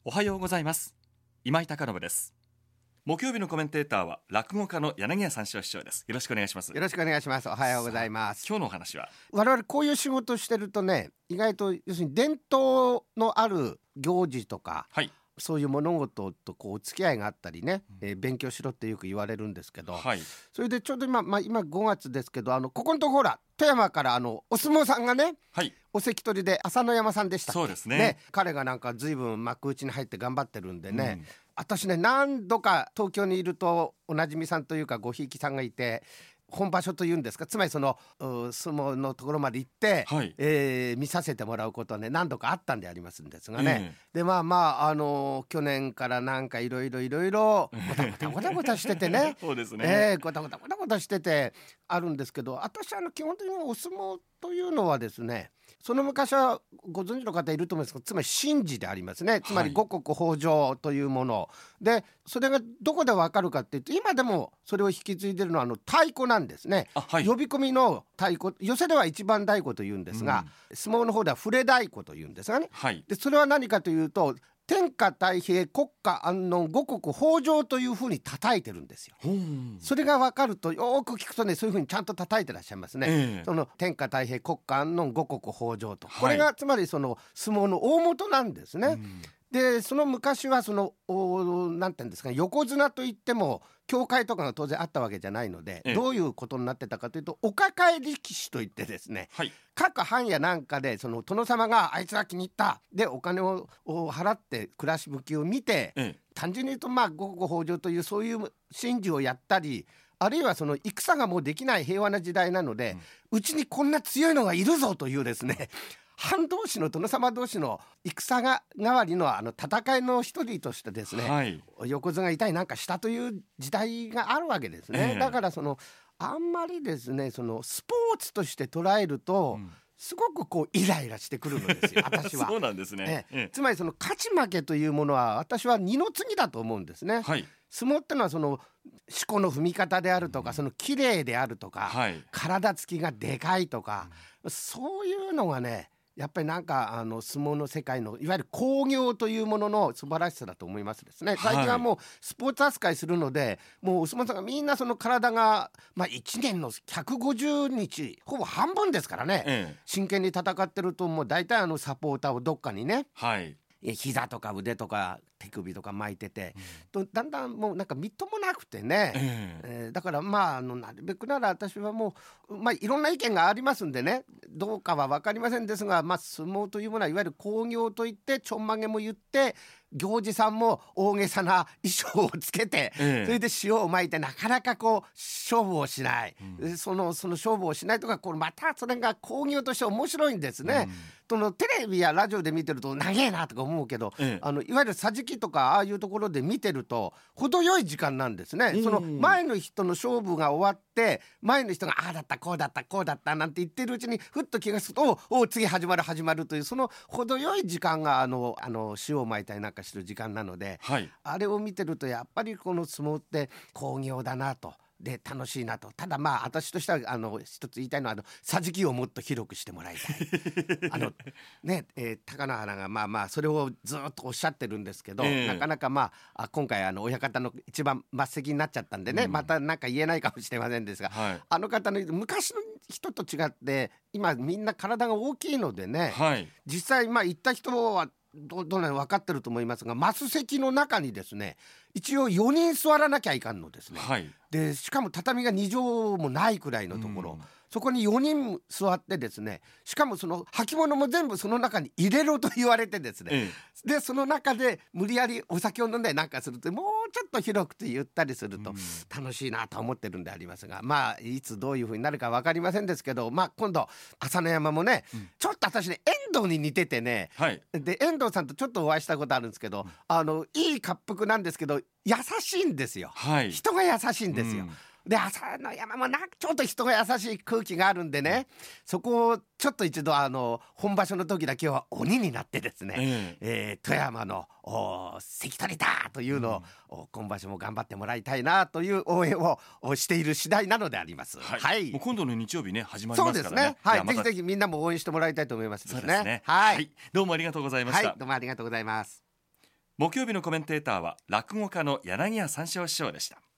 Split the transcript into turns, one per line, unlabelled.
おはようございます。今井貴信です。木曜日のコメンテーターは落語家の柳家三四郎師匠です。よろしくお願いします。
よろしくお願いします。おはようございます。
今日のお話は、
我々こういう仕事してるとね、意外と要するに伝統のある行事とか、
はい、
そういう物事とこうお付き合いがあったりね、勉強しろってよく言われるんですけど、
はい、
それでちょうど今5月ですけど、ここのところほら富山からお相撲さんがね、
はい、
お関取で朝乃山さんでしたっけ。
そうですね。
彼がなんか随分幕内に入って頑張ってるんでね、私ね何度か東京にいるとおなじみさんというかごひいきさんがいて、本場所というんですか、つまりその相撲のところまで行って、
はい、
見させてもらうことはね何度かあったんでありますんですがね、で去年からなんかいろいろごたごたしててね
そうですね、
ごたごたしててあるんですけど、私基本的にお相撲というのはですね、その昔はご存知の方いると思うんですが、つまり神事でありますね。つまり五穀豊穣というもので、それがどこでわかるかっていうと、今でもそれを引き継いでるのは太鼓なんですね。
はい、
呼び込みの太鼓、寄せでは一番太鼓というんですが、相撲の方では触れ太鼓というんですがね、
はい、
でそれは何かというと、天下太平国家安穏五穀豊穣というふうに叩いてるんですよ。それが分かると、よく聞くとね、そういうふうにちゃんと叩いてらっしゃいますね、その天下太平国家安穏五穀豊穣と、これがつまりその相撲の大元なんですね。でその昔はなんていうんですか、横綱といっても協会とかが当然あったわけじゃないので、どういうことになってたかというと、お抱え力士といってですね、
はい、
各藩やなんかでその殿様があいつは気に入ったでお金を払って暮らしぶきを見て、単純に言うと五穀豊穣というそういう神事をやったり、あるいはその戦がもうできない平和な時代なので、うちにこんな強いのがいるぞというですね、藩同士の殿様同士の戦が代わりの戦いの一人としてですね、横綱がいたりなんかしたという時代があるわけですね。だからあんまりですね、そのスポーツとして捉えると、すごくこうイライラしてくるのですよ私は。
そうなんですね。
つまりその勝ち負けというものは私は二の次だと思うんですね。相撲ってのはその四股の踏み方であるとか、その綺麗であるとか、体つきがでかいとか、そういうのがねやっぱりなんか相撲の世界のいわゆる興行というものの素晴らしさだと思いますですね。最近はもうスポーツ扱いするので、もうお相撲さんがみんなその体が、1年の150日ほぼ半分ですからね、真剣に戦ってると、もう大体サポーターをどっかにね、膝とか腕とか手首とか巻いてて、だんだんもうなんかみっともなくてね、だからなるべくなら私はもう、いろんな意見がありますんでね、どうかは分かりませんですが、相撲というものはいわゆる興行といって、ちょんまげも言って行司さんも大げさな衣装をつけて、それで塩をまいてなかなかこう勝負をしない、その勝負をしないとか、これまたそれが興行として面白いんですね。テレビやラジオで見てると長えなとか思うけど、いわゆる桟敷とかああいうところで見てると程よい時間なんですね。その前の人の勝負が終わって、前の人がああだったこうだったなんて言ってるうちにふっと気がすると、お次始まるという、その程よい時間が塩をまいたりなんかする時間なので、あれを見てるとやっぱりこの相撲って興行だなと、で楽しいなと。ただ私としては一つ言いたいのは桟敷をもっと広くしてもらいたい貴乃花がそれをずっとおっしゃってるんですけど、なかなか今回親方の一番末席になっちゃったんでね、またなんか言えないかもしれませんですが、あの方の昔の人と違って今みんな体が大きいのでね、実際行った人はどうなの分かってると思いますが、升席の中にですね一応4人座らなきゃいかんのですね、でしかも畳が2畳もないくらいのところ、そこに4人座ってですね、しかもその履物も全部その中に入れろと言われてですね、でその中で無理やりお酒を飲んだりなんかすると、もうちょっと広くてゆったりすると楽しいなと思ってるんでありますが、いつどういう風になるか分かりませんですけど、今度朝乃山もね、ちょっと私ね遠藤に似ててね、で遠藤さんとちょっとお会いしたことあるんですけど、いい恰幅なんですけど優しいんですよ、人が優しいんですよ。で朝の山もちょっと人が優しい空気があるんでね、そこをちょっと一度本場所の時だけは鬼になってですね、富山の関取だというのを、今場所も頑張ってもらいたいなという応援をしている次第なのであります。も
う今度の日曜日ね始まりますからね。
ぜひぜひみんなも応援してもらいたいと思いますですね。
どうもありがとうございました。
どうもありがとうございます。
木曜日のコメンテーターは落語家の柳家三四郎師匠でした。